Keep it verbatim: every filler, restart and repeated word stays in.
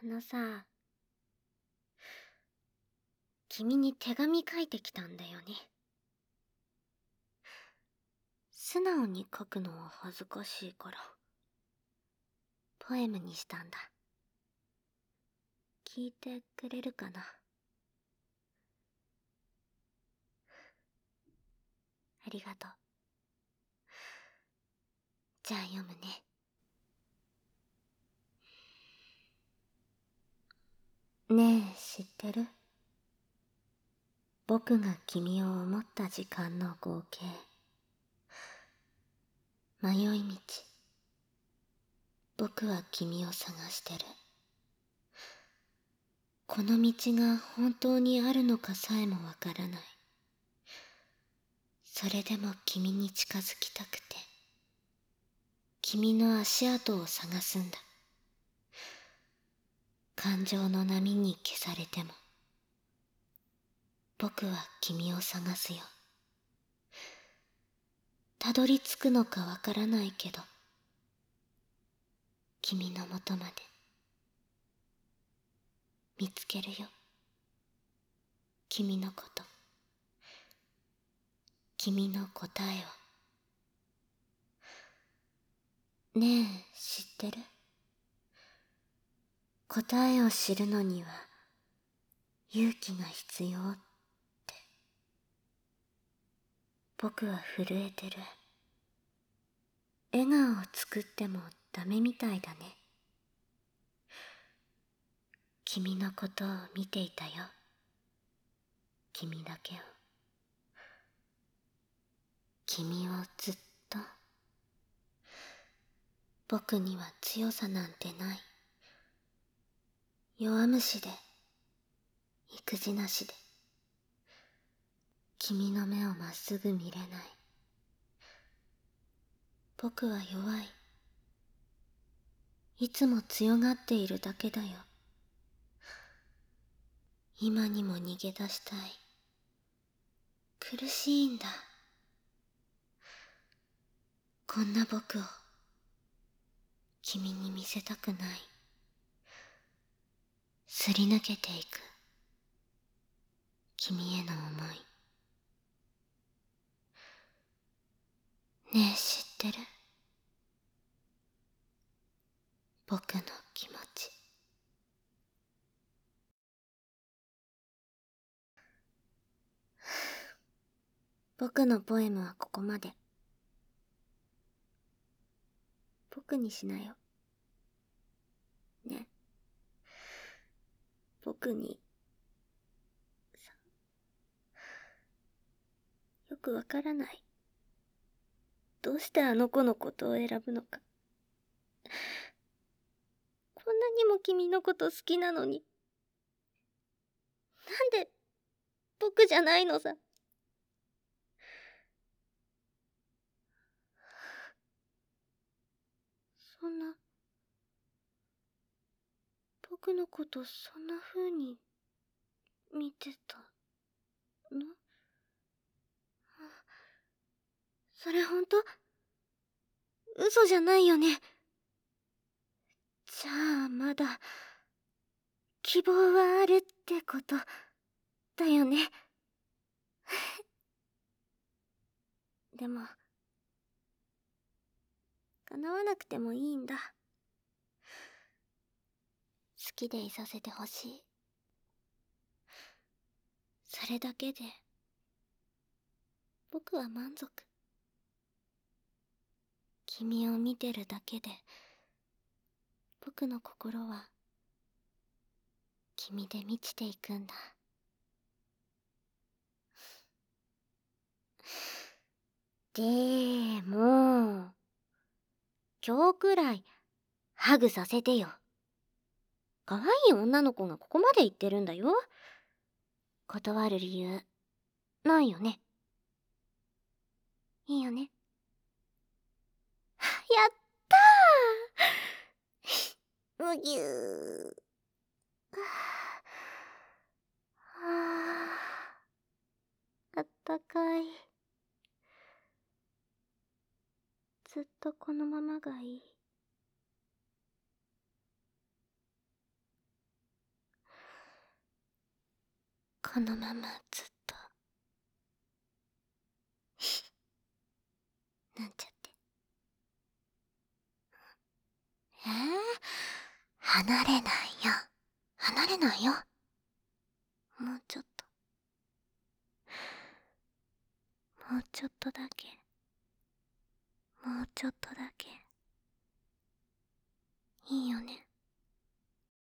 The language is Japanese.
あのさ、君に手紙書いてきたんだよね。素直に書くのは恥ずかしいから、ポエムにしたんだ。聞いてくれるかな？ありがとう。じゃあ読むね。ねえ、知ってる？僕が君を思った時間の合計。迷い道。僕は君を探してる。この道が本当にあるのかさえもわからない。それでも君に近づきたくて、君の足跡を探すんだ。感情の波に消されても、僕は君を探すよ。たどり着くのかわからないけど、君のもとまで見つけるよ。君のこと、君の答えを。ねえ、知ってる？答えを知るのには勇気が必要って。僕は震えてる。笑顔を作ってもダメみたいだね。君のことを見ていたよ。君だけを。君をずっと。僕には強さなんてない。弱虫で、育児なしで。君の目をまっすぐ見れない。僕は弱い。いつも強がっているだけだよ。今にも逃げ出したい。苦しいんだ。こんな僕を君に見せたくない。すり抜けていく君への思い。ねえ、知ってる？僕の気持ち。僕のポエムはここまで。僕にしなよ。ね。僕に、さ、よくわからない。どうしてあの子のことを選ぶのか。こんなにも君のこと好きなのに。なんで、僕じゃないのさ。そんな、僕のことそんな風に見てたの？それほんと？嘘じゃないよね。じゃあまだ希望はあるってことだよね。でも叶わなくてもいいんだ。好きでいさせてほしい。それだけで僕は満足。君を見てるだけで僕の心は君で満ちていくんだ。でも今日くらいハグさせてよ。可愛い女の子がここまで言ってるんだよ。断る理由ないよね。いいよね。やったーうぎゅー。はあ、あったかい。ずっとこのままがいい。 このままずっとなんちゃって。えー、離れないよ。離れないよ。もうちょっと。もうちょっとだけ。もうちょっとだけ。いいよね。